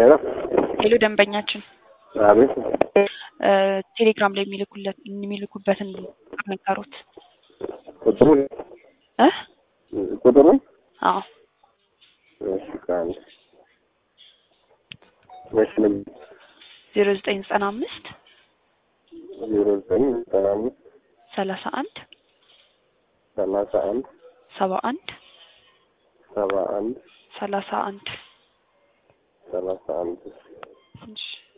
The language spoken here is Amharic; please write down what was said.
ሄሎ ደንበኛችን አቤት ቴሌግራም ላይ የሚልኩበትን አመካሩት ቁጥሩን አዎ እሺ ካን ወሽንም 0995 0995 31 31 71 71 31 31